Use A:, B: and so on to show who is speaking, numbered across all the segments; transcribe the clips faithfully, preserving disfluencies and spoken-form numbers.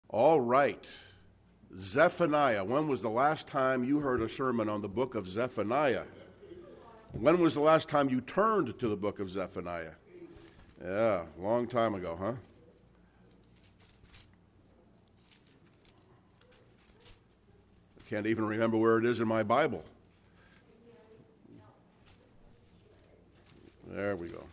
A: All right. Zephaniah. When was the last time you heard a sermon on the book of Zephaniah? When was the last time you turned to the book of Zephaniah? Yeah, long time ago, huh? I can't even remember where it is in my Bible. There we go.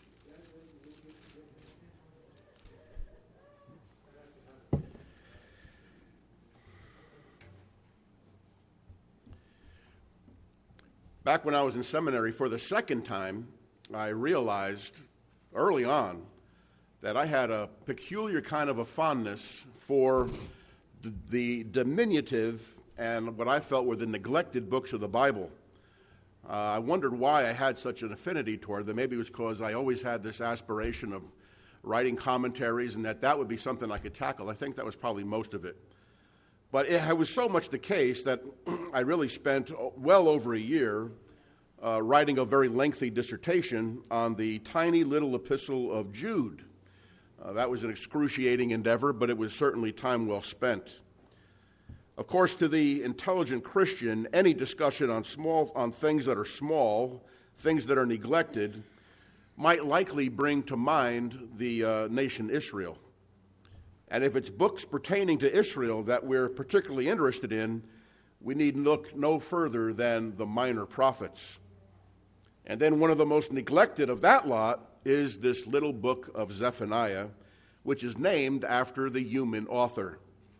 A: Back when I was in seminary for the second time, I realized early on that I had a peculiar kind of a fondness for the, the diminutive and what I felt were the neglected books of the Bible. Uh, I wondered why I had such an affinity toward them. Maybe it was because I always had this aspiration of writing commentaries and that that would be something I could tackle. I think that was probably most of it. But it was so much the case that I really spent well over a year uh, writing a very lengthy dissertation on the tiny little epistle of Jude. Uh, that was an excruciating endeavor, but it was certainly time well spent. Of course, to the intelligent Christian, any discussion on small on things that are small, things that are neglected, might likely bring to mind the uh, nation Israel. And if it's books pertaining to Israel that we're particularly interested in, we need look no further than the minor prophets. And then one of the most neglected of that lot is this little book of Zephaniah, which is named after the human author.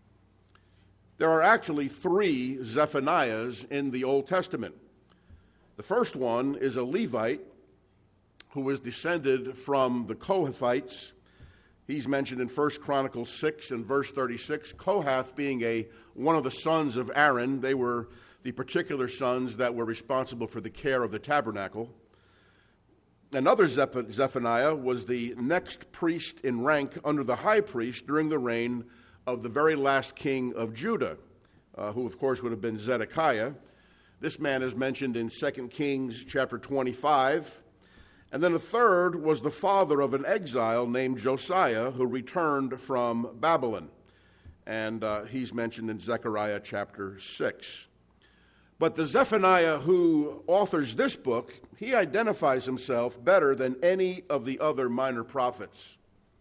A: There are actually three Zephaniahs in the Old Testament. The first one is a Levite who was descended from the Kohathites. He's mentioned in First Chronicles six and verse thirty-six, Kohath being a one of the sons of Aaron. They were the particular sons that were responsible for the care of the tabernacle. Another Zeph- Zephaniah was the next priest in rank under the high priest during the reign of the very last king of Judah, uh, who of course would have been Zedekiah. This man is mentioned in Second Kings chapter twenty-five. And then a third was the father of an exile named Josiah who returned from Babylon. And uh, he's mentioned in Zechariah chapter six. But the Zephaniah who authors this book, he identifies himself better than any of the other minor prophets.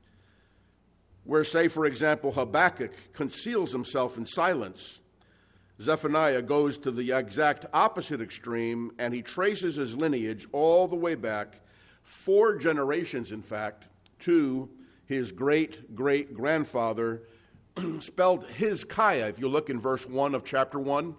A: Where, say, for example, Habakkuk conceals himself in silence, Zephaniah goes to the exact opposite extreme, and he traces his lineage all the way back, four generations, in fact, to his great-great-grandfather, spelled Hizkiah. If you look in verse one of chapter one,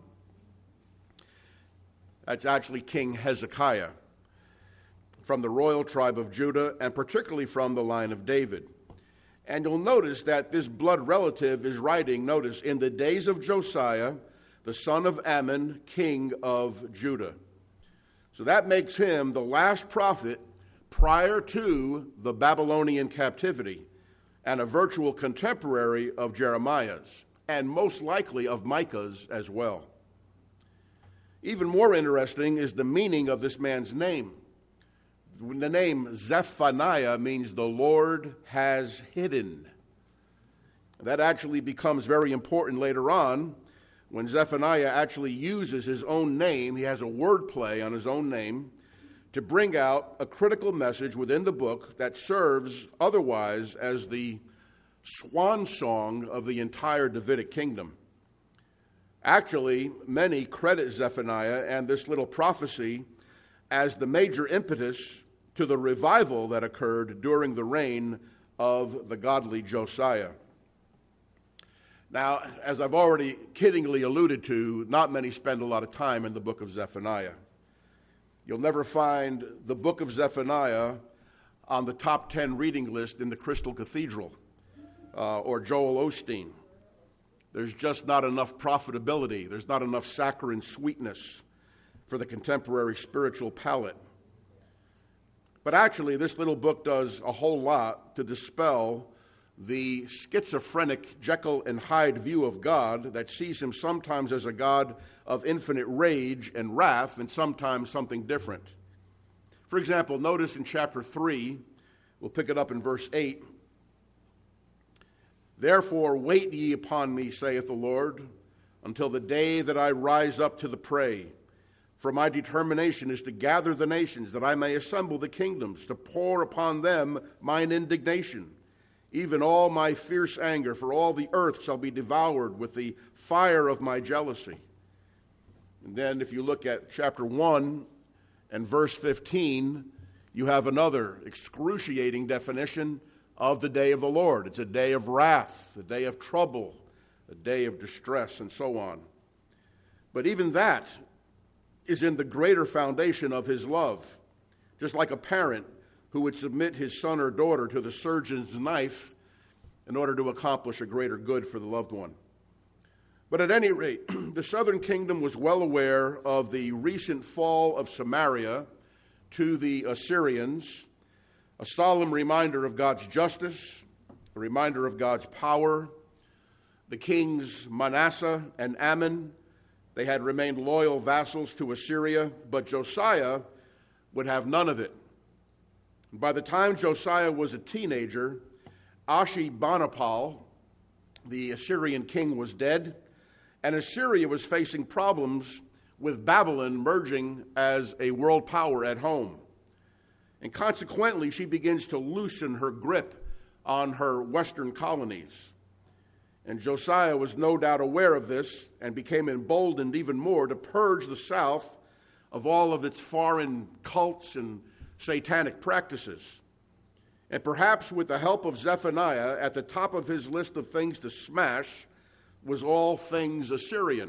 A: that's actually King Hezekiah, from the royal tribe of Judah, and particularly from the line of David. And you'll notice that this blood relative is writing, notice, in the days of Josiah, the son of Ammon, king of Judah. So that makes him the last prophet prior to the Babylonian captivity and a virtual contemporary of Jeremiah's, and most likely of Micah's as well. Even more interesting is the meaning of this man's name. The name Zephaniah means the Lord has hidden. That actually becomes very important later on when Zephaniah actually uses his own name. He has a word play on his own name to bring out a critical message within the book that serves otherwise as the swan song of the entire Davidic kingdom. Actually, many credit Zephaniah and this little prophecy as the major impetus to the revival that occurred during the reign of the godly Josiah. Now, as I've already kiddingly alluded to, not many spend a lot of time in the book of Zephaniah. You'll never find the book of Zephaniah on the top ten reading list in the Crystal Cathedral uh, or Joel Osteen. There's just not enough profitability. There's not enough saccharine sweetness for the contemporary spiritual palate. But actually, this little book does a whole lot to dispel the schizophrenic Jekyll and Hyde view of God that sees him sometimes as a God of infinite rage and wrath and sometimes something different. For example, notice in chapter three, we'll pick it up in verse eight, Therefore wait ye upon me, saith the Lord, until the day that I rise up to the prey. For my determination is to gather the nations, that I may assemble the kingdoms, to pour upon them mine indignation, even all my fierce anger, for all the earth shall be devoured with the fire of my jealousy. And then if you look at chapter one and verse fifteen, you have another excruciating definition of the day of the Lord. It's a day of wrath, a day of trouble, a day of distress, and so on. But even that is in the greater foundation of his love. Just like a parent who would submit his son or daughter to the surgeon's knife in order to accomplish a greater good for the loved one. But at any rate, the southern kingdom was well aware of the recent fall of Samaria to the Assyrians, a solemn reminder of God's justice, a reminder of God's power. The kings Manasseh and Ammon, they had remained loyal vassals to Assyria, but Josiah would have none of it. By the time Josiah was a teenager, Ashurbanipal, the Assyrian king, was dead, and Assyria was facing problems with Babylon merging as a world power at home. And consequently, she begins to loosen her grip on her western colonies. And Josiah was no doubt aware of this and became emboldened even more to purge the south of all of its foreign cults and satanic practices. And perhaps with the help of Zephaniah, at the top of his list of things to smash was all things Assyrian.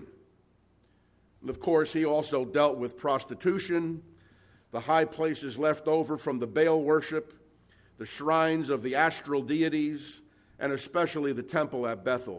A: And of course, he also dealt with prostitution, the high places left over from the Baal worship, the shrines of the astral deities, and especially the temple at Bethel.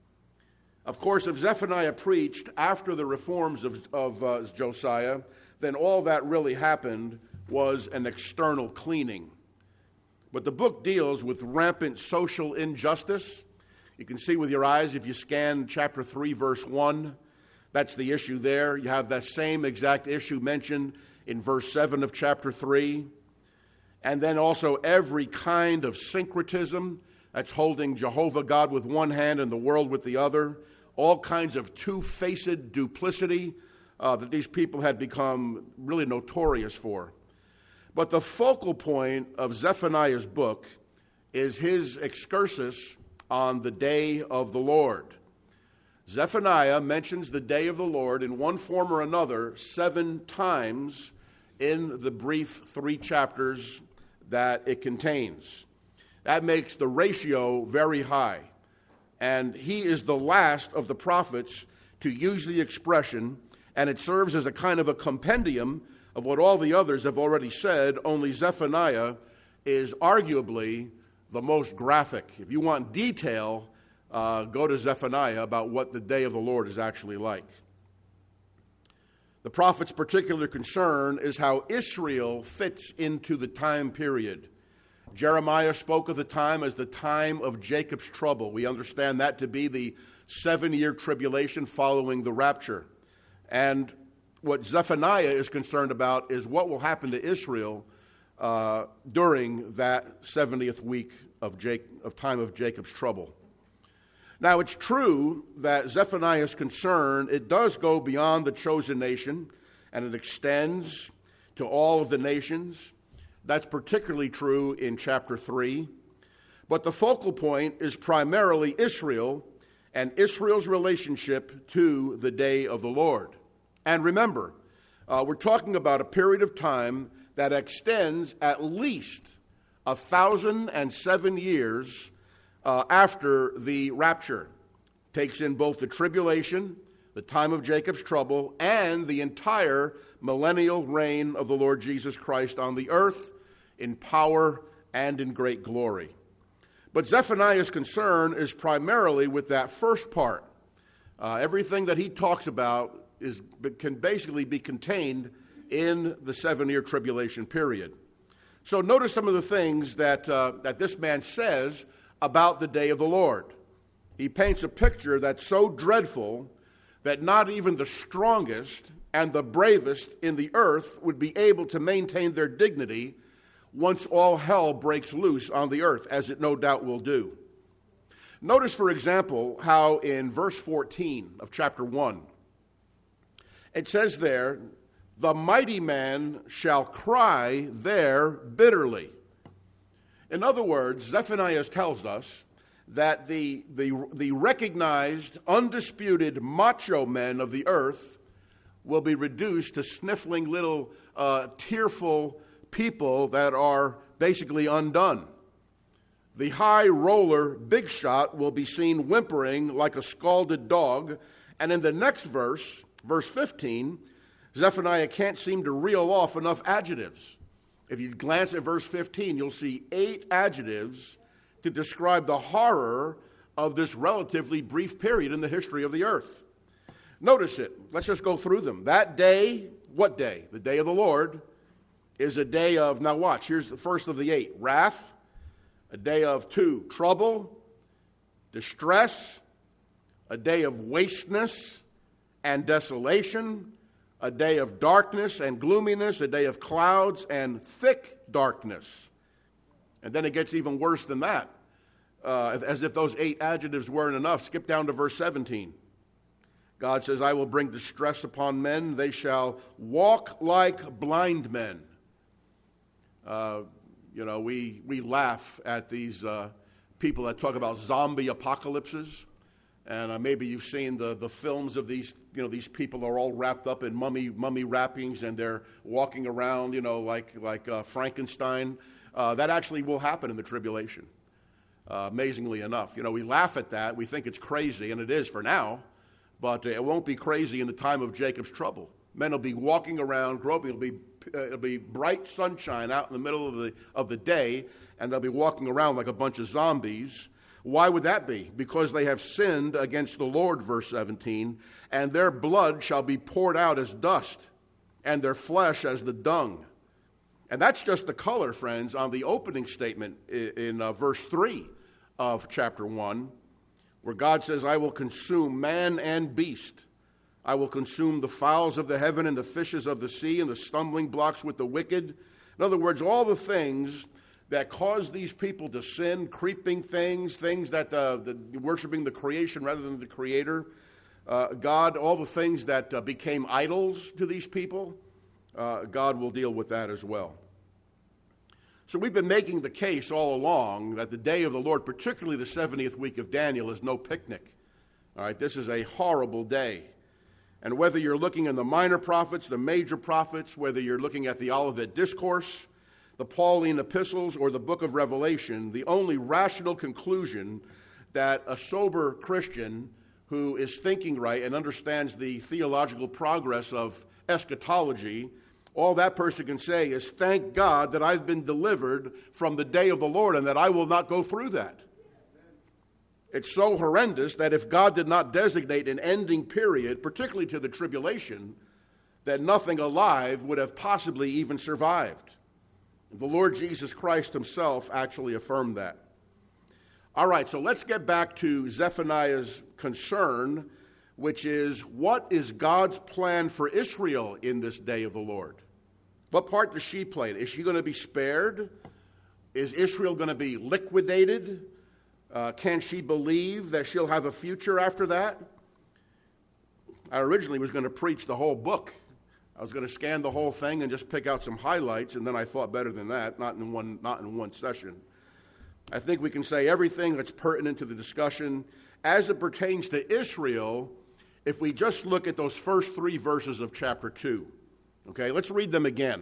A: Of course, if Zephaniah preached after the reforms of, of uh, Josiah, then all that really happened was an external cleaning. But the book deals with rampant social injustice. You can see with your eyes if you scan chapter three, verse one, that's the issue there. You have that same exact issue mentioned in verse seven of chapter three. And then also every kind of syncretism, that's holding Jehovah God with one hand and the world with the other. All kinds of two-faced duplicity uh, that these people had become really notorious for. But the focal point of Zephaniah's book is his excursus on the day of the Lord. Zephaniah mentions the day of the Lord in one form or another seven times in the brief three chapters that it contains. That makes the ratio very high. And he is the last of the prophets to use the expression, and it serves as a kind of a compendium of what all the others have already said, only Zephaniah is arguably the most graphic. If you want detail, uh, go to Zephaniah about what the day of the Lord is actually like. The prophet's particular concern is how Israel fits into the time period. Jeremiah spoke of the time as the time of Jacob's trouble. We understand that to be the seven-year tribulation following the rapture. And what Zephaniah is concerned about is what will happen to Israel uh, during that seventieth week of, Jake, of time of Jacob's trouble. Now, it's true that Zephaniah's concern, it does go beyond the chosen nation, and it extends to all of the nations. That's particularly true in chapter three. But the focal point is primarily Israel and Israel's relationship to the day of the Lord. And remember, uh, we're talking about a period of time that extends at least a thousand and seven years uh, after the rapture. Takes in both the tribulation, the time of Jacob's trouble, and the entire millennial reign of the Lord Jesus Christ on the earth in power and in great glory. But Zephaniah's concern is primarily with that first part. Uh, everything that he talks about is can basically be contained in the seven-year tribulation period. So notice some of the things that, uh, that this man says about the day of the Lord. He paints a picture that's so dreadful that not even the strongest and the bravest in the earth would be able to maintain their dignity once all hell breaks loose on the earth, as it no doubt will do. Notice, for example, how in verse fourteen of chapter one, it says there, the mighty man shall cry there bitterly. In other words, Zephaniah tells us that the, the, the recognized, undisputed macho men of the earth will be reduced to sniffling little uh, tearful people that are basically undone. The high roller big shot will be seen whimpering like a scalded dog. And in the next verse, verse fifteen, Zephaniah can't seem to reel off enough adjectives. If you glance at verse fifteen, you'll see eight adjectives to describe the horror of this relatively brief period in the history of the earth. Notice it. Let's just go through them. That day, what day? The day of the Lord is a day of, now watch, here's the first of the eight. Wrath, a day of two, trouble, distress, a day of wasteness and desolation, a day of darkness and gloominess, a day of clouds and thick darkness. And then it gets even worse than that. Uh, as if those eight adjectives weren't enough. Skip down to verse seventeen. God says, I will bring distress upon men. They shall walk like blind men. Uh, you know, we, we laugh at these uh, people that talk about zombie apocalypses. And uh, maybe you've seen the, the films of these, you know, these people are all wrapped up in mummy mummy wrappings and they're walking around, you know, like, like uh, Frankenstein. Uh, that actually will happen in the tribulation, uh, amazingly enough. You know, we laugh at that. We think it's crazy, and it is for now. But it won't be crazy in the time of Jacob's trouble. Men will be walking around, groping. It'll be, uh, it'll be bright sunshine out in the middle of the, of the day, and they'll be walking around like a bunch of zombies. Why would that be? Because they have sinned against the Lord, verse seventeen, and their blood shall be poured out as dust, and their flesh as the dung. And that's just the color, friends, on the opening statement in, in uh, verse three of chapter one, where God says, I will consume man and beast. I will consume the fowls of the heaven and the fishes of the sea and the stumbling blocks with the wicked. In other words, all the things that cause these people to sin, creeping things, things that uh, the, worshiping the creation rather than the Creator, uh, God, all the things that uh, became idols to these people, uh, God will deal with that as well. So we've been making the case all along that the day of the Lord, particularly the seventieth week of Daniel, is no picnic. All right, this is a horrible day. And whether you're looking in the minor prophets, the major prophets, whether you're looking at the Olivet Discourse, the Pauline epistles, or the book of Revelation, the only rational conclusion that a sober Christian who is thinking right and understands the theological progress of eschatology, all that person can say is, thank God that I've been delivered from the day of the Lord and that I will not go through that. It's so horrendous that if God did not designate an ending period, particularly to the tribulation, that nothing alive would have possibly even survived. The Lord Jesus Christ himself actually affirmed that. All right, so let's get back to Zephaniah's concern, which is, what is God's plan for Israel in this day of the Lord? What part does she play? Is she going to be spared? Is Israel going to be liquidated? Uh, can she believe that she'll have a future after that? I originally was going to preach the whole book. I was going to scan the whole thing and just pick out some highlights, and then I thought better than that, not in one, not in one session. I think we can say everything that's pertinent to the discussion as it pertains to Israel if we just look at those first three verses of chapter two. Okay, let's read them again.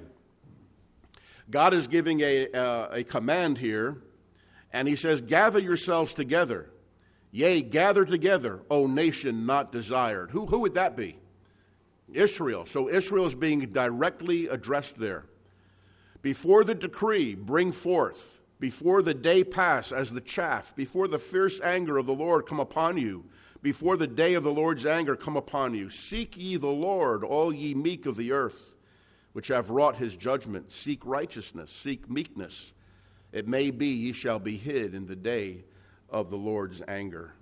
A: God is giving a, uh, a command here, and he says, gather yourselves together. Yea, gather together, O nation not desired. Who, who would that be? Israel. So Israel is being directly addressed there. Before the decree, bring forth. Before the day pass as the chaff. Before the fierce anger of the Lord come upon you. Before the day of the Lord's anger come upon you. Seek ye the Lord, all ye meek of the earth, which have wrought his judgment. Seek righteousness, seek meekness. It may be ye shall be hid in the day of the Lord's anger.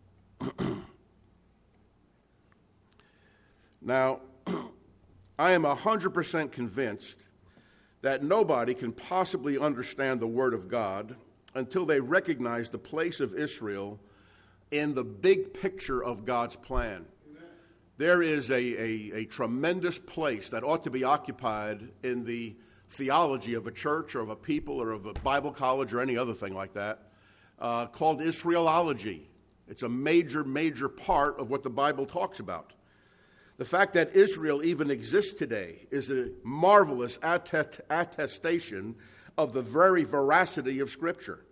A: Now, I am one hundred percent convinced that nobody can possibly understand the Word of God until they recognize the place of Israel in the big picture of God's plan. Amen. There is a, a, a tremendous place that ought to be occupied in the theology of a church or of a people or of a Bible college or any other thing like that, uh, called Israelology. It's a major, major part of what the Bible talks about. The fact that Israel even exists today is a marvelous attest- attestation of the very veracity of Scripture.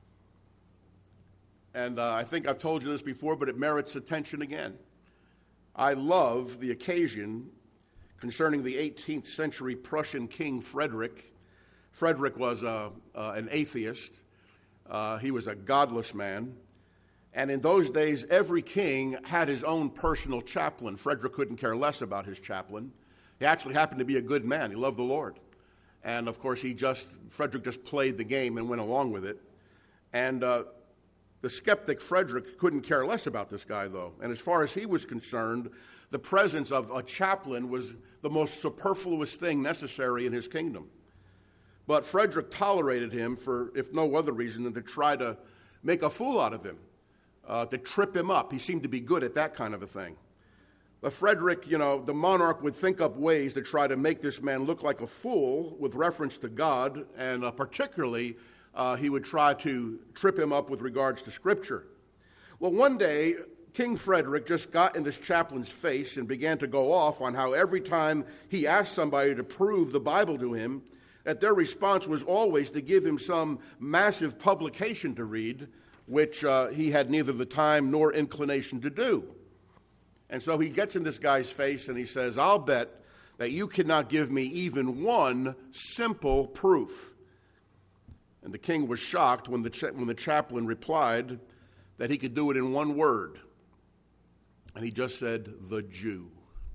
A: And uh, I think I've told you this before, but it merits attention again. I love the occasion concerning the eighteenth century Prussian king Frederick. Frederick was a, uh, an atheist. Uh, he was a godless man. And in those days, every king had his own personal chaplain. Frederick couldn't care less about his chaplain. He actually happened to be a good man. He loved the Lord. And, of course, he just Frederick just played the game and went along with it. And uh, the skeptic Frederick couldn't care less about this guy, though. And as far as he was concerned, the presence of a chaplain was the most superfluous thing necessary in his kingdom. But Frederick tolerated him for, if no other reason, than to try to make a fool out of him. Uh, to trip him up. He seemed to be good at that kind of a thing. But Frederick, you know, the monarch would think up ways to try to make this man look like a fool with reference to God, and uh, particularly uh, he would try to trip him up with regards to Scripture. Well, one day, King Frederick just got in this chaplain's face and began to go off on how every time he asked somebody to prove the Bible to him, that their response was always to give him some massive publication to read, which uh, he had neither the time nor inclination to do. And so he gets in this guy's face and he says, I'll bet that you cannot give me even one simple proof. And the king was shocked when the, cha- when the chaplain replied that he could do it in one word. And he just said, the Jew.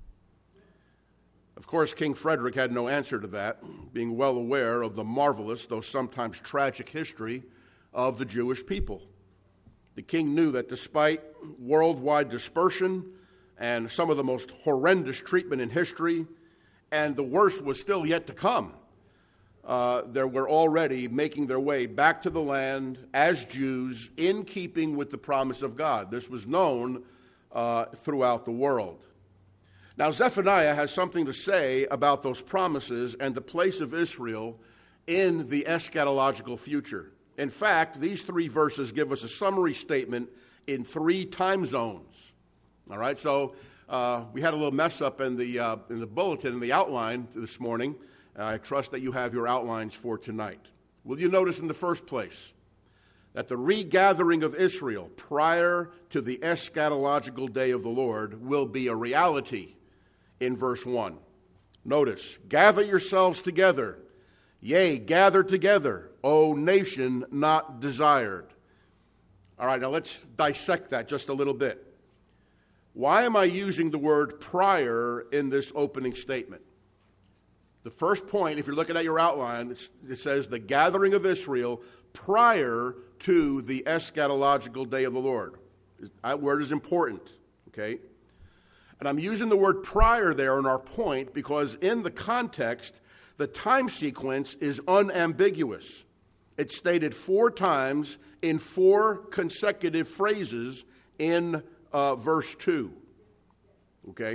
A: Of course, King Frederick had no answer to that, being well aware of the marvelous, though sometimes tragic, history of the Jewish people. The king knew that despite worldwide dispersion and some of the most horrendous treatment in history, and the worst was still yet to come, uh, they were already making their way back to the land as Jews in keeping with the promise of God. This was known uh, throughout the world. Now, Zephaniah has something to say about those promises and the place of Israel in the eschatological future. In fact, these three verses give us a summary statement in three time zones. All right, so uh, we had a little mess up in the uh, in the bulletin, in the outline this morning. I trust that you have your outlines for tonight. Will you notice in the first place that the regathering of Israel prior to the eschatological day of the Lord will be a reality in verse one. Notice, gather yourselves together, yea, gather together, O nation not desired. All right, now let's dissect that just a little bit. Why am I using the word prior in this opening statement? The first point, if you're looking at your outline, it says the gathering of Israel prior to the eschatological day of the Lord. That word is important, okay? And I'm using the word prior there in our point because in the context, the time sequence is unambiguous. It's stated four times in four consecutive phrases in uh, verse two. Okay?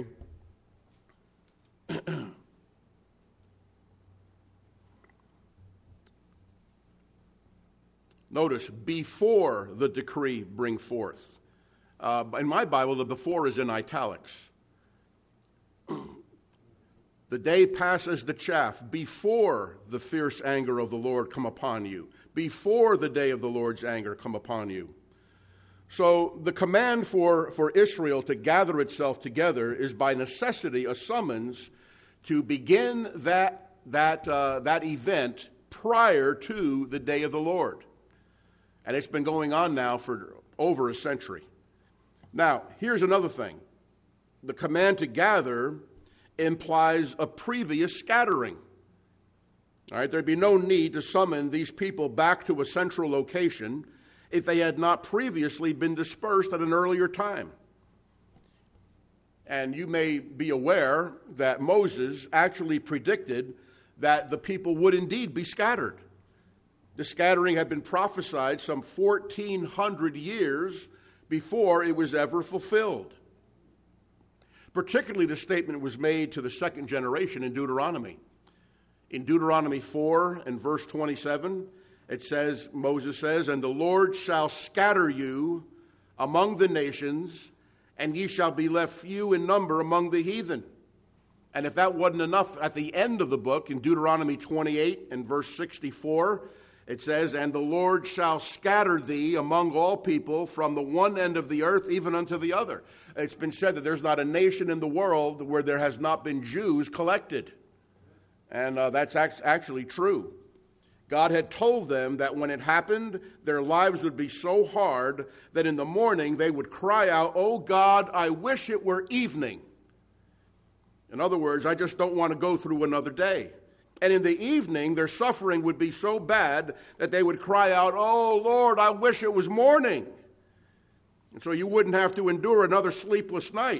A: Notice, before the decree bring forth. Uh, in my Bible, the before is in italics. The day passes the chaff before the fierce anger of the Lord come upon you, before the day of the Lord's anger come upon you. So the command for, for Israel to gather itself together is by necessity a summons to begin that, that, uh, that event prior to the day of the Lord. And it's been going on now for over a century. Now, here's another thing. The command to gather implies a previous scattering. All right, there'd be no need to summon these people back to a central location if they had not previously been dispersed at an earlier time. And you may be aware that Moses actually predicted that the people would indeed be scattered. The scattering had been prophesied some fourteen hundred years before it was ever fulfilled. Particularly, the statement was made to the second generation in Deuteronomy. In Deuteronomy four and verse twenty-seven, it says, Moses says, "And the Lord shall scatter you among the nations, and ye shall be left few in number among the heathen." And if that wasn't enough, at the end of the book, in Deuteronomy twenty-eight and verse sixty-four, it says, "And the Lord shall scatter thee among all people from the one end of the earth even unto the other." It's been said that there's not a nation in the world where there has not been Jews collected. And uh, that's act- actually true. God had told them that when it happened, their lives would be so hard that in the morning they would cry out, "Oh God, I wish it were evening." In other words, I just don't want to go through another day. And in the evening, their suffering would be so bad that they would cry out, "Oh Lord, I wish it was morning." And so you wouldn't have to endure another sleepless night.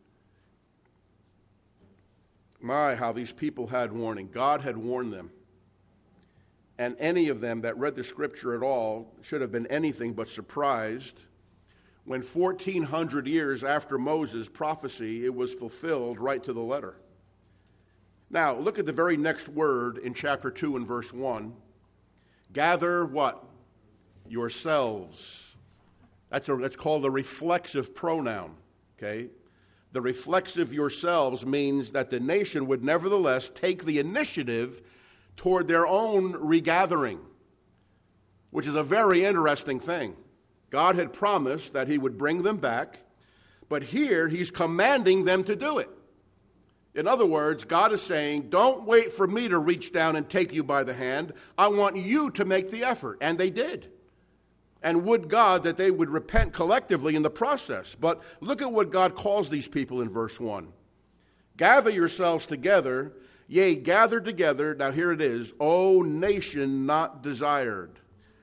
A: My, how these people had warning. God had warned them. And any of them that read the scripture at all should have been anything but surprised when fourteen hundred years after Moses' prophecy, it was fulfilled right to the letter. Now, look at the very next word in chapter two and verse one. Gather what? Yourselves. That's, a, that's called a reflexive pronoun, okay? The reflexive yourselves means that the nation would nevertheless take the initiative toward their own regathering, which is a very interesting thing. God had promised that he would bring them back, but here he's commanding them to do it. In other words, God is saying, don't wait for me to reach down and take you by the hand. I want you to make the effort. And they did. And would God that they would repent collectively in the process. But look at what God calls these people in verse one. "Gather yourselves together, yea, gather together." Now here it is. "O nation not desired."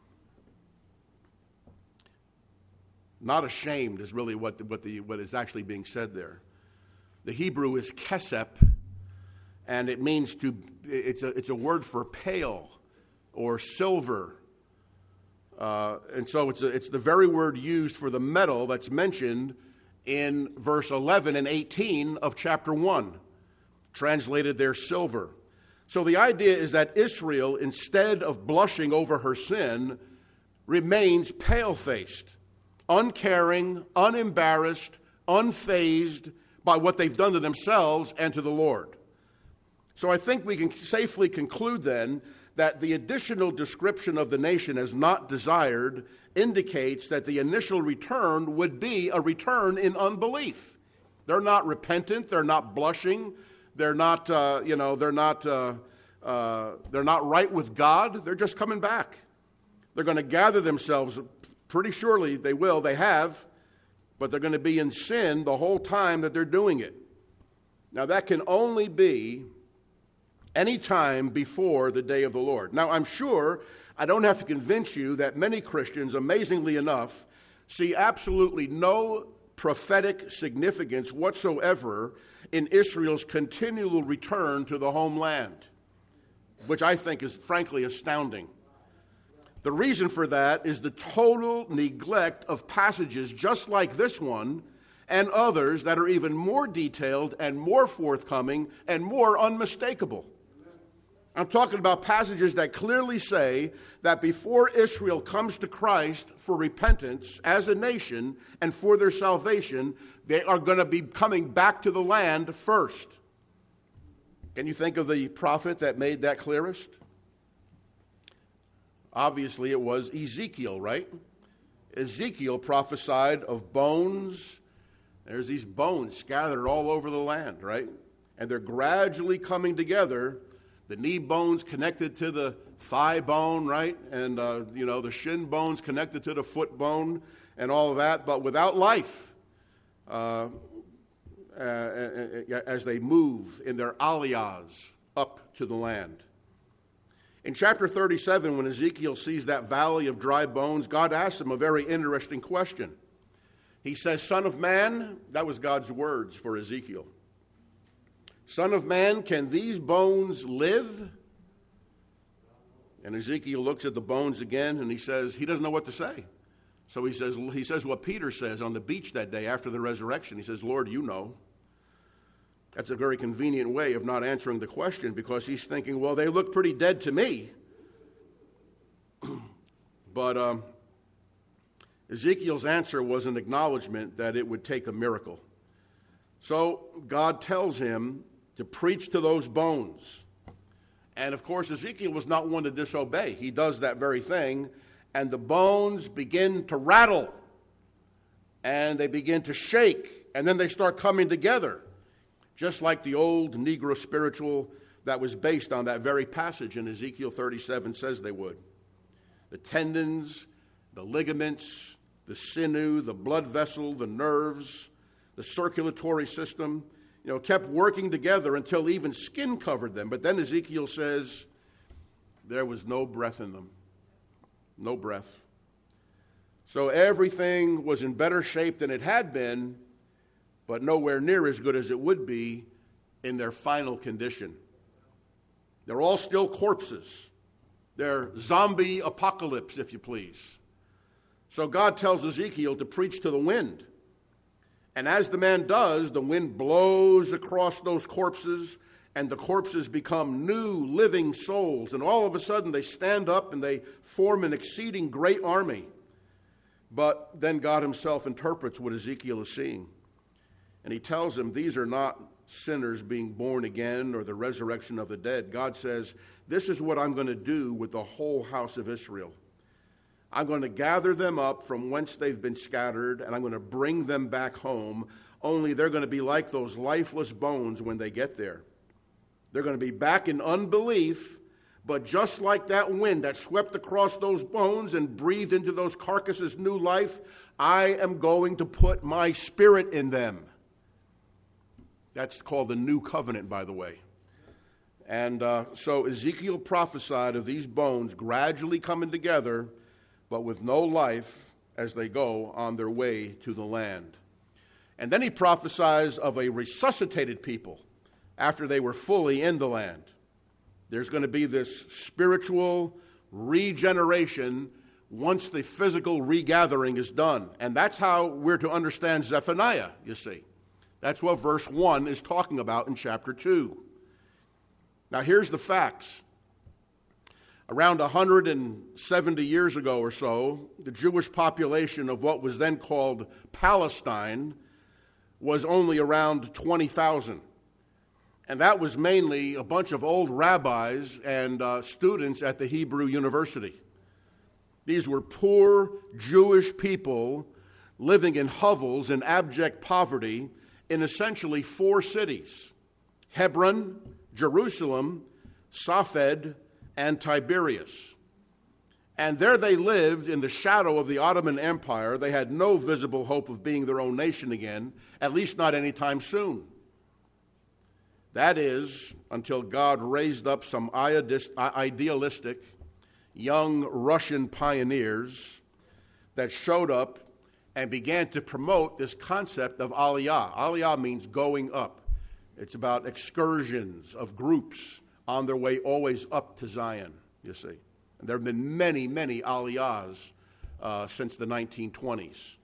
A: Not ashamed is really what, the, what, the, what is actually being said there. The Hebrew is kesep, and it means to, it's a, it's a word for pale or silver. Uh, and so it's, a, it's the very word used for the metal that's mentioned in verse eleven and eighteen of chapter one, translated there silver. So the idea is that Israel, instead of blushing over her sin, remains pale-faced, uncaring, unembarrassed, unfazed by what they've done to themselves and to the Lord. So I think we can safely conclude then that the additional description of the nation as not desired indicates that the initial return would be a return in unbelief. They're not repentant. They're not blushing. They're not, uh, you know, they're not, uh, uh, they're not right with God. They're just coming back. They're going to gather themselves. Pretty surely they will. They have. But they're going to be in sin the whole time that they're doing it. Now, that can only be any time before the day of the Lord. Now, I'm sure I don't have to convince you that many Christians, amazingly enough, see absolutely no prophetic significance whatsoever in Israel's continual return to the homeland, which I think is frankly astounding. The reason for that is the total neglect of passages just like this one and others that are even more detailed and more forthcoming and more unmistakable. I'm talking about passages that clearly say that before Israel comes to Christ for repentance as a nation and for their salvation, they are going to be coming back to the land first. Can you think of the prophet that made that clearest? Obviously, it was Ezekiel, right? Ezekiel prophesied of bones. There's these bones scattered all over the land, right? And they're gradually coming together. The knee bones connected to the thigh bone, right? And, uh, you know, the shin bones connected to the foot bone and all of that, but without life uh, uh, as they move in their aliyahs up to the land. In chapter thirty-seven, when Ezekiel sees that valley of dry bones, God asks him a very interesting question. He says, "Son of man," that was God's words for Ezekiel. "Son of man, can these bones live?" And Ezekiel looks at the bones again and he says, he doesn't know what to say. So he says, he says what Peter says on the beach that day after the resurrection. He says, Lord, you know. That's a very convenient way of not answering the question, because he's thinking, well, they look pretty dead to me. But um, Ezekiel's answer was an acknowledgement that it would take a miracle. So God tells him to preach to those bones. And of course, Ezekiel was not one to disobey. He does that very thing, and the bones begin to rattle, and they begin to shake, and then they start coming together, just like the old Negro spiritual that was based on that very passage in Ezekiel thirty-seven says they would. The tendons, the ligaments, the sinew, the blood vessel, the nerves, the circulatory system, you know, kept working together until even skin covered them. But then Ezekiel says there was no breath in them. No breath. So everything was in better shape than it had been, but nowhere near as good as it would be in their final condition. They're all still corpses. They're zombie apocalypse, if you please. So God tells Ezekiel to preach to the wind. And as the man does, the wind blows across those corpses, and the corpses become new living souls. And all of a sudden they stand up and they form an exceeding great army. But then God himself interprets what Ezekiel is seeing. And he tells him these are not sinners being born again or the resurrection of the dead. God says, this is what I'm going to do with the whole house of Israel. I'm going to gather them up from whence they've been scattered, and I'm going to bring them back home, only they're going to be like those lifeless bones when they get there. They're going to be back in unbelief, but just like that wind that swept across those bones and breathed into those carcasses new life, I am going to put my spirit in them. That's called the New Covenant, by the way. And uh, so Ezekiel prophesied of these bones gradually coming together, but with no life as they go on their way to the land. And then he prophesies of a resuscitated people after they were fully in the land. There's going to be this spiritual regeneration once the physical regathering is done. And that's how we're to understand Zephaniah, you see. That's what verse one is talking about in chapter two. Now here's the facts. Around one hundred seventy years ago or so, the Jewish population of what was then called Palestine was only around twenty thousand. And that was mainly a bunch of old rabbis and uh, students at the Hebrew University. These were poor Jewish people living in hovels in abject poverty in essentially four cities: Hebron, Jerusalem, Safed, and Tiberias. And there they lived in the shadow of the Ottoman Empire. They had no visible hope of being their own nation again, at least not anytime soon. That is, until God raised up some idealistic young Russian pioneers that showed up and began to promote this concept of Aliyah. Aliyah means going up. It's about excursions of groups on their way always up to Zion, you see. And there have been many, many Aliyahs uh, since the nineteen twenties.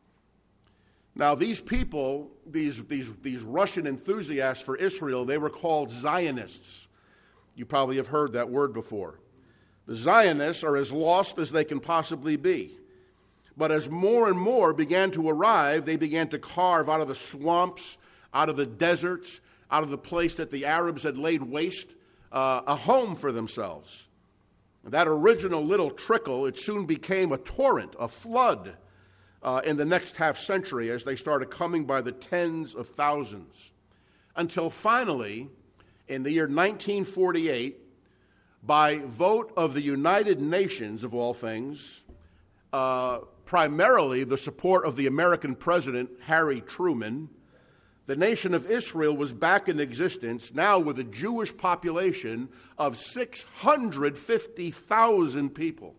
A: Now, these people, these, these, these Russian enthusiasts for Israel, they were called Zionists. You probably have heard that word before. The Zionists are as lost as they can possibly be. But as more and more began to arrive, they began to carve out of the swamps, out of the deserts, out of the place that the Arabs had laid waste, uh, a home for themselves. That original little trickle, it soon became a torrent, a flood, uh, in the next half century as they started coming by the tens of thousands. Until finally, in the year nineteen forty-eight, by vote of the United Nations, of all things, uh, primarily the support of the American president, Harry Truman, the nation of Israel was back in existence, now with a Jewish population of six hundred fifty thousand people.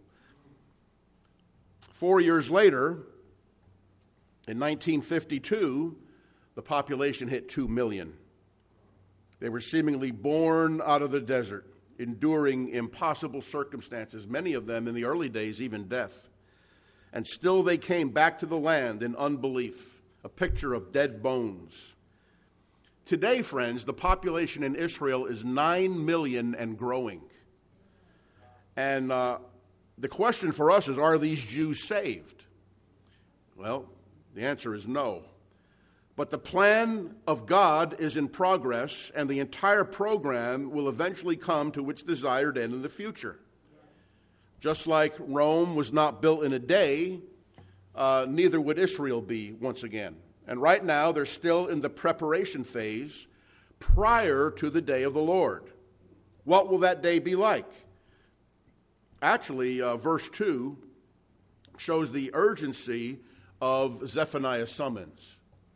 A: Four years later, in nineteen fifty-two, the population hit two million. They were seemingly born out of the desert, enduring impossible circumstances, many of them in the early days, even death. and still they came back to the land in unbelief, a picture of dead bones. Today, friends, the population in Israel is nine million and growing. And uh, the question for us is, are these Jews saved? Well, the answer is no. But the plan of God is in progress, and the entire program will eventually come to its desired end in the future. Just like Rome was not built in a day, uh, neither would Israel be once again. And right now, they're still in the preparation phase prior to the day of the Lord. What will that day be like? Actually, uh, verse two shows the urgency of Zephaniah's summons.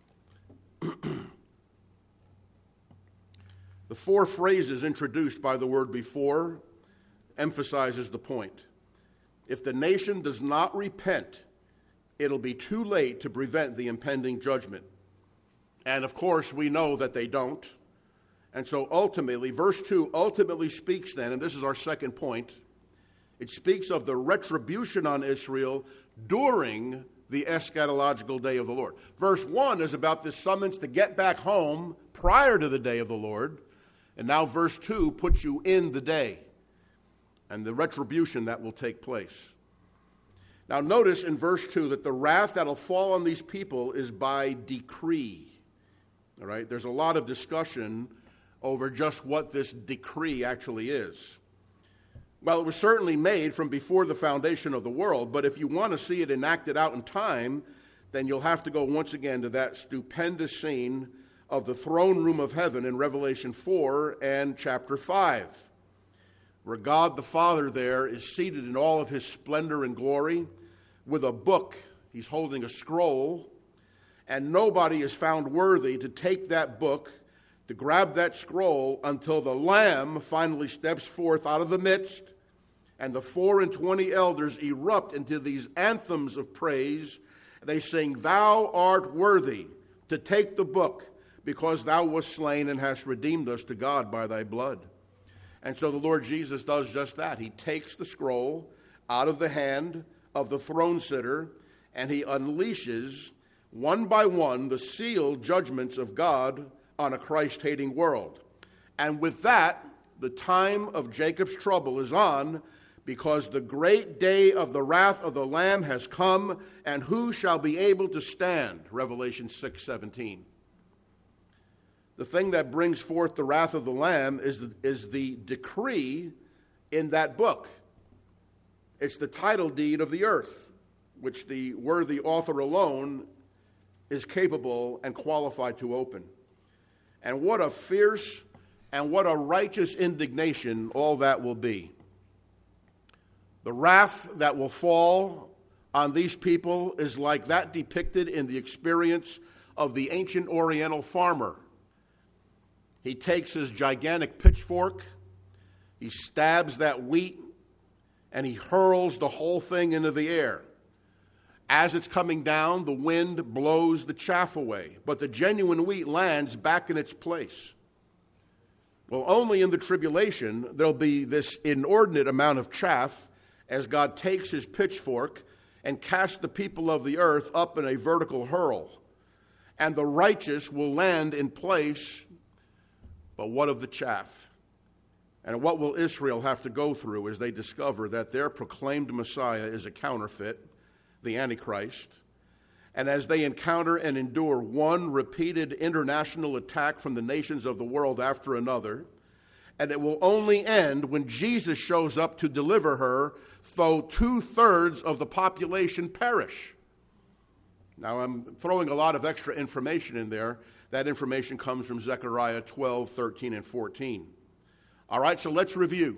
A: The four phrases introduced by the word before emphasizes the point. If the nation does not repent, it'll be too late to prevent the impending judgment. And of course, we know that they don't. And so ultimately, verse two ultimately speaks then, and this is our second point, it speaks of the retribution on Israel during the eschatological day of the Lord. Verse one is about this summons to get back home prior to the day of the Lord. And now verse two puts you in the day and the retribution that will take place. Now notice in verse two that the wrath that will fall on these people is by decree. All right? There's a lot of discussion over just what this decree actually is. Well, it was certainly made from before the foundation of the world, but if you want to see it enacted out in time, then you'll have to go once again to that stupendous scene of the throne room of heaven in Revelation four and chapter five, where God the Father there is seated in all of his splendor and glory with a book. He's holding a scroll, and nobody is found worthy to take that book, to grab that scroll, until the Lamb finally steps forth out of the midst, and the four and twenty elders erupt into these anthems of praise. They sing, "Thou art worthy to take the book, because thou wast slain and hast redeemed us to God by thy blood." And so the Lord Jesus does just that. He takes the scroll out of the hand of the throne sitter, and he unleashes one by one the sealed judgments of God on a Christ-hating world. And with that, the time of Jacob's trouble is on, because the great day of the wrath of the Lamb has come, and who shall be able to stand? Revelation six seventeen. The thing that brings forth the wrath of the Lamb is the, is the decree in that book. It's the title deed of the earth, which the worthy author alone is capable and qualified to open. And what a fierce and what a righteous indignation all that will be. The wrath that will fall on these people is like that depicted in the experience of the ancient Oriental farmer. He takes his gigantic pitchfork, he stabs that wheat, and he hurls the whole thing into the air. As it's coming down, the wind blows the chaff away, but the genuine wheat lands back in its place. Well, only in the tribulation there'll be this inordinate amount of chaff as God takes his pitchfork and casts the people of the earth up in a vertical hurl. And the righteous will land in place, but what of the chaff? And what will Israel have to go through as they discover that their proclaimed Messiah is a counterfeit, the Antichrist, and as they encounter and endure one repeated international attack from the nations of the world after another, and it will only end when Jesus shows up to deliver her, though two-thirds of the population perish. Now, I'm throwing a lot of extra information in there. That information comes from Zechariah twelve, thirteen, and fourteen. All right, so let's review.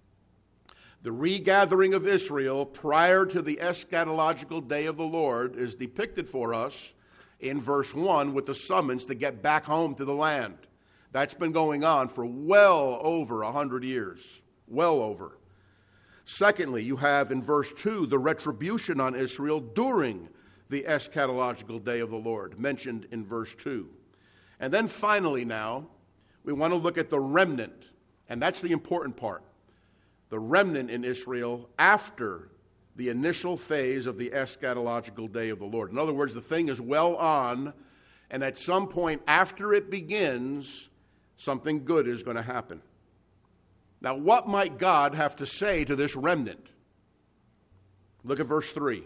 A: The regathering of Israel prior to the eschatological day of the Lord is depicted for us in verse one with the summons to get back home to the land. That's been going on for well over a hundred years, well over. Secondly, you have in verse two the retribution on Israel during the eschatological day of the Lord, mentioned in verse two. And then finally now, we want to look at the remnant, and that's the important part. The remnant in Israel after the initial phase of the eschatological day of the Lord. In other words, the thing is well on, and at some point after it begins, something good is going to happen. Now, what might God have to say to this remnant? Look at verse three.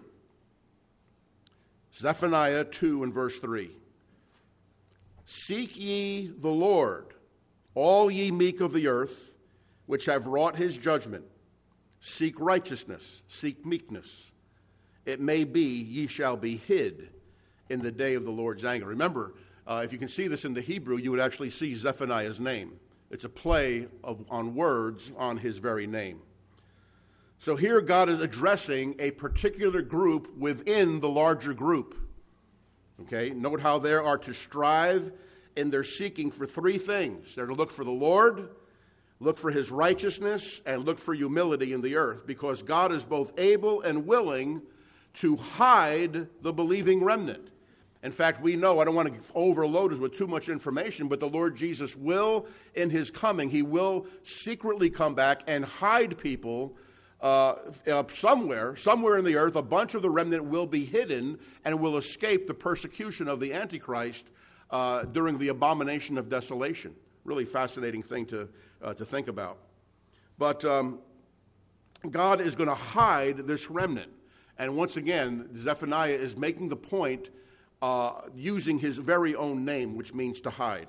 A: Zephaniah two and verse three. Seek ye the Lord, all ye meek of the earth, which have wrought his judgment. Seek righteousness, seek meekness. It may be ye shall be hid in the day of the Lord's anger. Remember, uh, if you can see this in the Hebrew, you would actually see Zephaniah's name. It's a play of, on words on his very name. So here God is addressing a particular group within the larger group. Okay, note how they are to strive in their seeking for three things. They're to look for the Lord, look for his righteousness, and look for humility in the earth, because God is both able and willing to hide the believing remnant. In fact, we know, I don't want to overload us with too much information, but the Lord Jesus will, in his coming, he will secretly come back and hide people uh, uh, somewhere, somewhere in the earth. A bunch of the remnant will be hidden and will escape the persecution of the Antichrist uh, during the abomination of desolation. Really fascinating thing to, uh, to think about. But um, God is going to hide this remnant. And once again, Zephaniah is making the point Uh, using his very own name, which means to hide.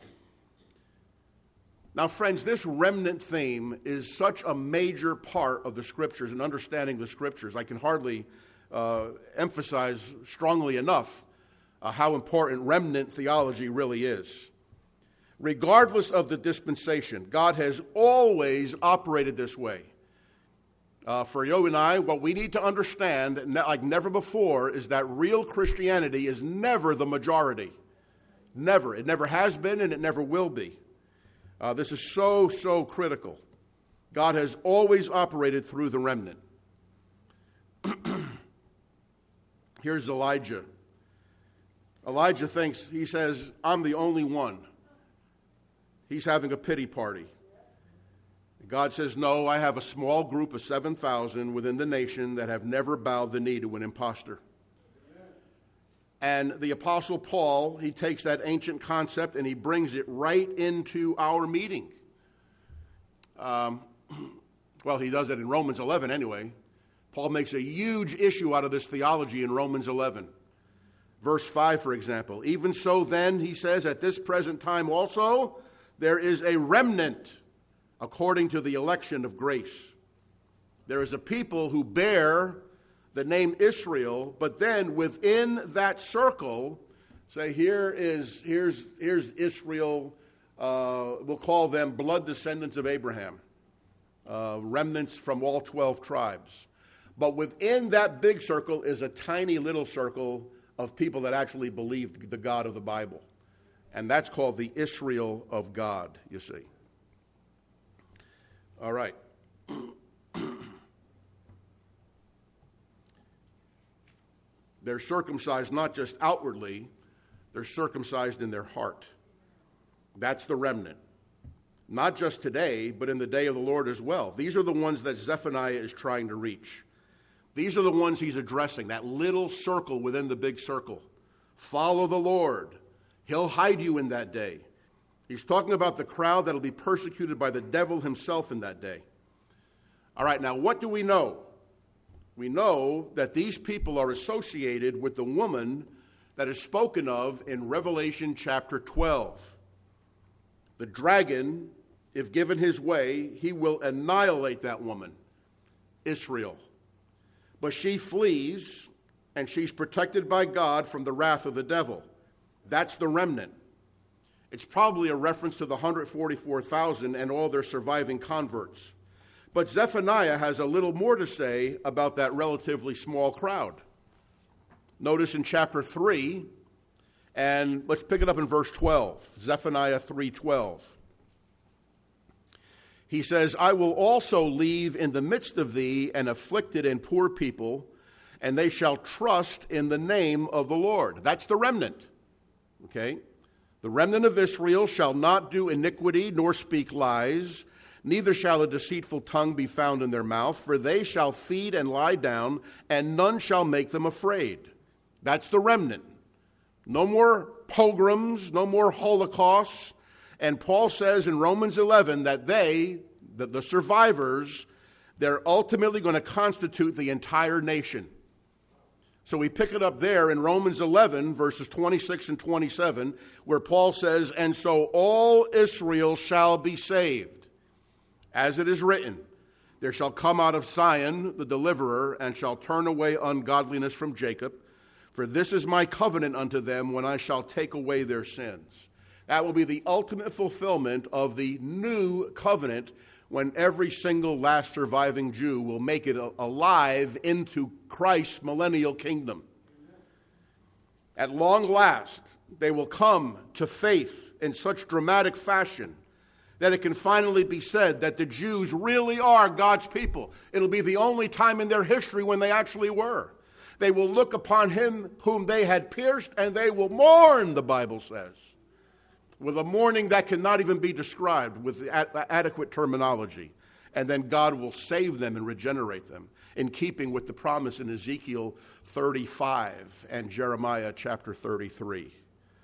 A: Now, friends, this remnant theme is such a major part of the Scriptures and understanding the Scriptures. I can hardly uh, emphasize strongly enough uh, how important remnant theology really is. Regardless of the dispensation, God has always operated this way. Uh, for you and I, what we need to understand, like never before, is that real Christianity is never the majority. Never. It never has been, and it never will be. Uh, this is so, so critical. God has always operated through the remnant. Here's Elijah. Elijah thinks, he says, I'm the only one. He's having a pity party. God says, no, I have a small group of seven thousand within the nation that have never bowed the knee to an impostor. And the Apostle Paul, he takes that ancient concept and he brings it right into our meeting. Um, well, he does it in Romans eleven anyway. Paul makes a huge issue out of this theology in Romans eleven. Verse five, for example. Even so then, he says, at this present time also, there is a remnant according to the election of grace. There is a people who bear the name Israel, but then within that circle, say, here is here's here's Israel. Uh, we'll call them blood descendants of Abraham, uh, remnants from all twelve tribes. But within that big circle is a tiny little circle of people that actually believed the God of the Bible, and that's called the Israel of God. You see. All right. They're circumcised not just outwardly, they're circumcised in their heart. That's the remnant. Not just today, but in the day of the Lord as well. These are the ones that Zephaniah is trying to reach. These are the ones he's addressing, that little circle within the big circle. Follow the Lord. He'll hide you in that day. He's talking about the crowd that will be persecuted by the devil himself in that day. All right, now what do we know? We know that these people are associated with the woman that is spoken of in Revelation chapter twelve. The dragon, if given his way, he will annihilate that woman, Israel. But she flees, and she's protected by God from the wrath of the devil. That's the remnant. It's probably a reference to the one hundred forty-four thousand and all their surviving converts. But Zephaniah has a little more to say about that relatively small crowd. Notice in chapter three, and let's pick it up in verse twelve, Zephaniah three twelve. He says, I will also leave in the midst of thee an afflicted and poor people, and they shall trust in the name of the Lord. That's the remnant. Okay? The remnant of Israel shall not do iniquity nor speak lies, Neither shall a deceitful tongue be found in their mouth, for they shall feed and lie down, and none shall make them afraid. That's the remnant. No more pogroms, no more holocausts. And Paul says in Romans eleven that they, the, the survivors, they're ultimately going to constitute the entire nation. So we pick it up there in Romans eleven, verses twenty-six and twenty-seven, where Paul says, "And so all Israel shall be saved. As it is written, there shall come out of Zion the deliverer, and shall turn away ungodliness from Jacob. For this is my covenant unto them, when I shall take away their sins." That will be the ultimate fulfillment of the new covenant, when every single last surviving Jew will make it alive into Christ's millennial kingdom. At long last, they will come to faith in such dramatic fashion that it can finally be said that the Jews really are God's people. It'll be the only time in their history when they actually were. They will look upon him whom they had pierced, and they will mourn, the Bible says, with a mourning that cannot even be described with ad- adequate terminology. And then God will save them and regenerate them, in keeping with the promise in Ezekiel thirty-five and Jeremiah chapter thirty-three.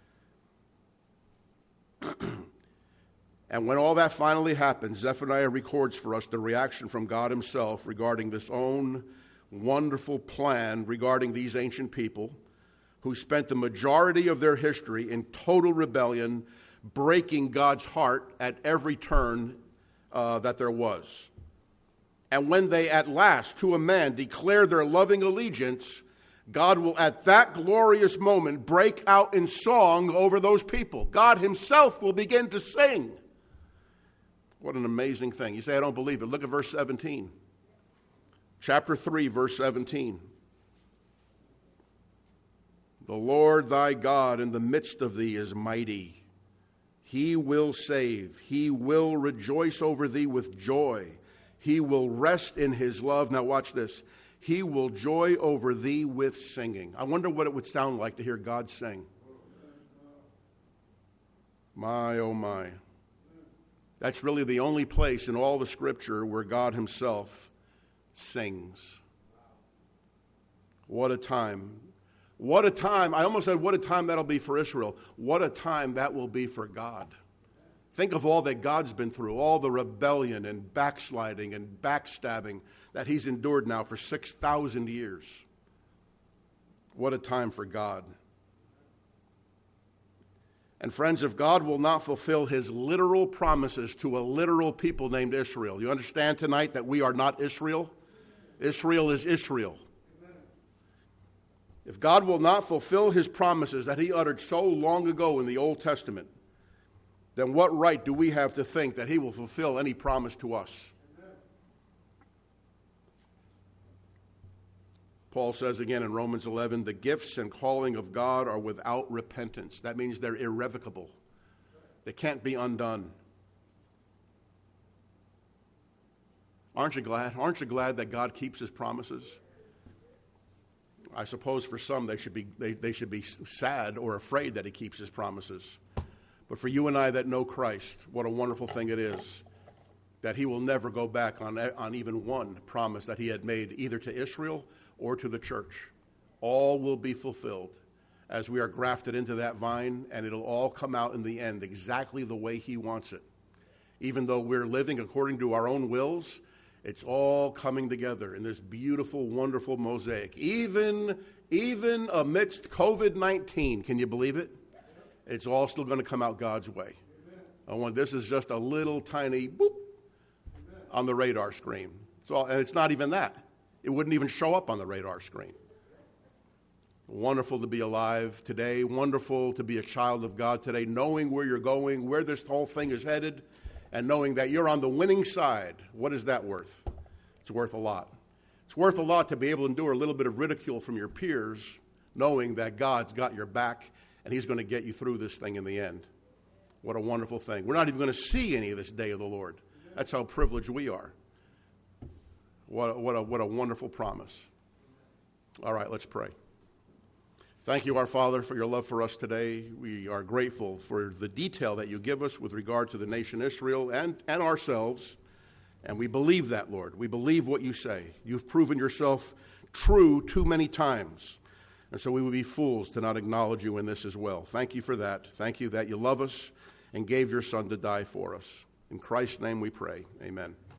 A: And when all that finally happens, Zephaniah records for us the reaction from God himself regarding this own wonderful plan regarding these ancient people who spent the majority of their history in total rebellion, breaking God's heart at every turn uh, that there was. And when they at last, to a man, declare their loving allegiance, God will at that glorious moment break out in song over those people. God himself will begin to sing. What an amazing thing. You say, "I don't believe it." Look at verse seventeen. Chapter three, verse seventeen. "The Lord thy God in the midst of thee is mighty. He will save. He will rejoice over thee with joy. He will rest in his love." Now watch this. "He will joy over thee with singing." I wonder what it would sound like to hear God sing. My, oh my. That's really the only place in all the Scripture where God himself sings. What a time. What a time. I almost said, what a time that'll be for Israel. What a time that will be for God. Think of all that God's been through, all the rebellion and backsliding and backstabbing that he's endured now for six thousand years. What a time for God. And friends, if God will not fulfill his literal promises to a literal people named Israel, you understand tonight that we are not Israel? Israel is Israel. If God will not fulfill his promises that he uttered so long ago in the Old Testament, then what right do we have to think that he will fulfill any promise to us? Paul says again in Romans eleven, "The gifts and calling of God are without repentance." That means they're irrevocable. They can't be undone. Aren't you glad? Aren't you glad that God keeps his promises? I suppose for some they should be they, they should be sad or afraid that he keeps his promises. But for you and I that know Christ, what a wonderful thing it is that he will never go back on, on even one promise that he had made either to Israel or to the church. All will be fulfilled as we are grafted into that vine, and it'll all come out in the end exactly the way he wants it. Even though we're living according to our own wills, it's all coming together in this beautiful, wonderful mosaic. Even, even amidst covid nineteen, can you believe it? It's all still going to come out God's way. I want, this is just a little tiny boop on the radar screen. It's all, and it's not even that. It wouldn't even show up on the radar screen. Wonderful to be alive today. Wonderful to be a child of God today, knowing where you're going, where this whole thing is headed, and knowing that you're on the winning side. What is that worth? It's worth a lot. It's worth a lot to be able to endure a little bit of ridicule from your peers, knowing that God's got your back and he's going to get you through this thing in the end. What a wonderful thing. We're not even going to see any of this day of the Lord. That's how privileged we are. What a, what a, what a wonderful promise. All right, let's pray. Thank you, our Father, for your love for us today. We are grateful for the detail that you give us with regard to the nation Israel and, and ourselves. And we believe that, Lord. We believe what you say. You've proven yourself true too many times. And so we would be fools to not acknowledge you in this as well. Thank you for that. Thank you that you love us and gave your Son to die for us. In Christ's name we pray. Amen.